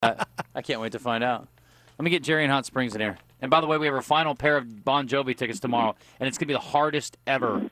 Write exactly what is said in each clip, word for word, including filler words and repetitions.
Uh, I can't wait to find out. Let me get Jerry in Hot Springs in here. And by the way, we have our final pair of Bon Jovi tickets tomorrow, and it's going to be the hardest ever.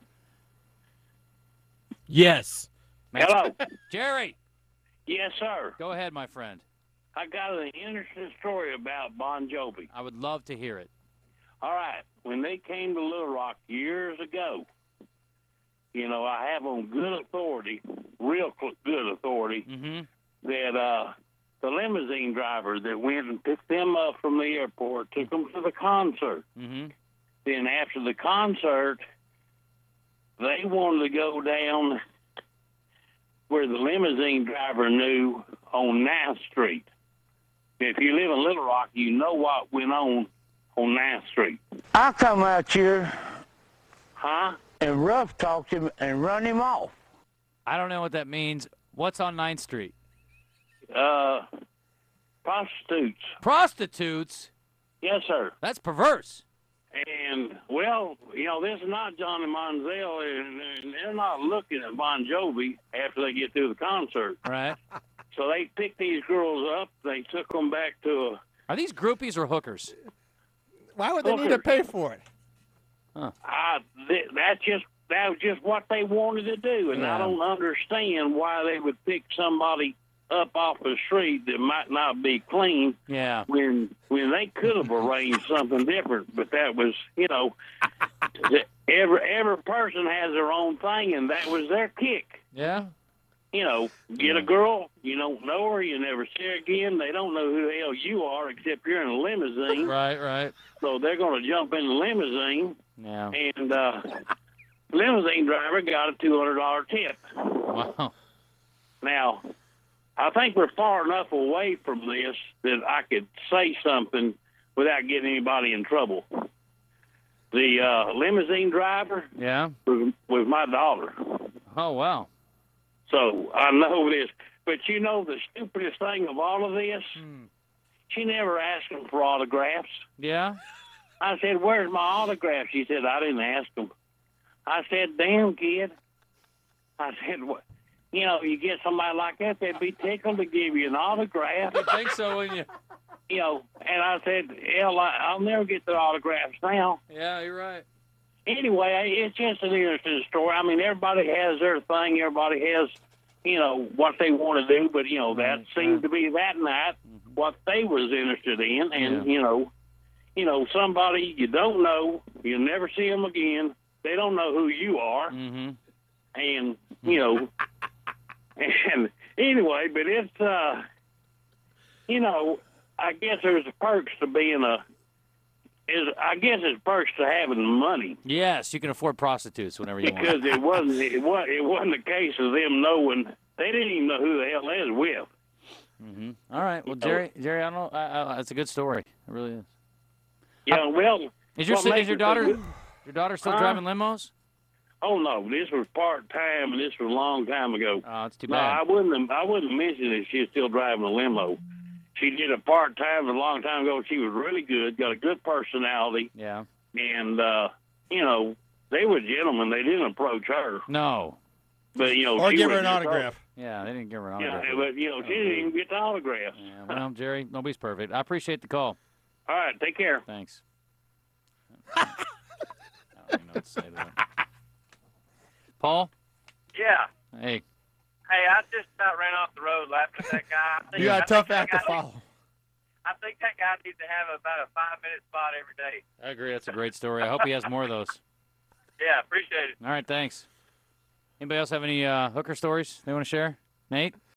Yes. Man, Hello. Jerry. Yes, sir. Go ahead, my friend. I got an interesting story about Bon Jovi. I would love to hear it. All right. When they came to Little Rock years ago, you know, I have on good authority, real good authority, mm-hmm. that uh, the limousine driver that went and picked them up from the airport took them to the concert. Mm-hmm. Then after the concert, they wanted to go down where the limousine driver knew on ninth Street. If you live in Little Rock, you know what went on on ninth Street. I come out here Huh? and rough talked him and run him off. I don't know what that means. What's on ninth Street? Uh, prostitutes. Prostitutes? Yes, sir. That's perverse. And, well, you know, this is not Johnny Manziel, and, and they're not looking at Bon Jovi after they get through the concert. Right. So they picked these girls up. They took them back to a... Are these groupies or hookers? Why would they need to pay for it? Uh, th- that's just that was just what they wanted to do, and Yeah. I don't understand why they would pick somebody up off the street that might not be clean Yeah. when when they could have arranged something different. But that was, you know, the- every every person has their own thing, and that was their kick. Yeah? You know, get a girl, you don't know her, you never see her again. They don't know who the hell you are except you're in a limousine. Right, right. So they're going to jump in the limousine. Yeah. And uh, limousine driver got a two hundred dollars tip. Wow. Now, I think we're far enough away from this that I could say something without getting anybody in trouble. The uh, limousine driver Yeah? was, was my daughter. Oh, wow. So I know this. But you know the stupidest thing of all of this? Hmm. She never asked him for autographs. Yeah? I said, where's my autograph? She said, I didn't ask him. I said, damn, kid. I said, what? You know, you get somebody like that, they'd be tickled to give you an autograph. I think so, wouldn't you? You know, and I said, hell, I- I'll never get the autographs now. Yeah, you're right. Anyway, it's just an interesting story. I mean, everybody has their thing. Everybody has, you know, what they want to do. But, you know, that Right, seemed right. to be that night what they was interested in. And, Yeah. you know, you know, somebody you don't know, you'll never see them again. They don't know who you are. Mm-hmm. And, you know, and anyway, but it's, uh, you know, I guess there's perks to being a, is I guess it's perks to having money. Yes, you can afford prostitutes whenever you Because want. it wasn't it was it wasn't a case of them knowing they didn't even know who the hell they was with. Mm-hmm. All right. Well, Jerry, Jerry, I don't know. I, I, it's a good story. It really is. Yeah, well, Is your what si- makes is your it so daughter good- your daughter still Huh? driving limos? Oh no, this was part time, and this was a long time ago. Oh, it's too No, bad. I wouldn't have, I wouldn't have mentioned that she's still driving a limo. She did it part time a long time ago. She was really good, got a good personality, Yeah. and uh, you know they were gentlemen. They didn't approach her, No. but you know Or she give was her an just- autograph. Yeah, they didn't give her an Yeah, autograph. but you know she didn't even get the autograph. Yeah, well, Jerry, nobody's perfect. I appreciate the call. All right, take care. Thanks. I don't even know what to say to that. Paul? Yeah. Hey. Hey, I just about ran off the road laughing at that guy. I think, You got I a tough think act to that guy- follow. I think that guy needs to have about a five-minute spot every day. I agree. That's a great story. I hope he has more of those. Yeah, appreciate it. All right, thanks. Anybody else have any uh, hooker stories they want to share? Nate?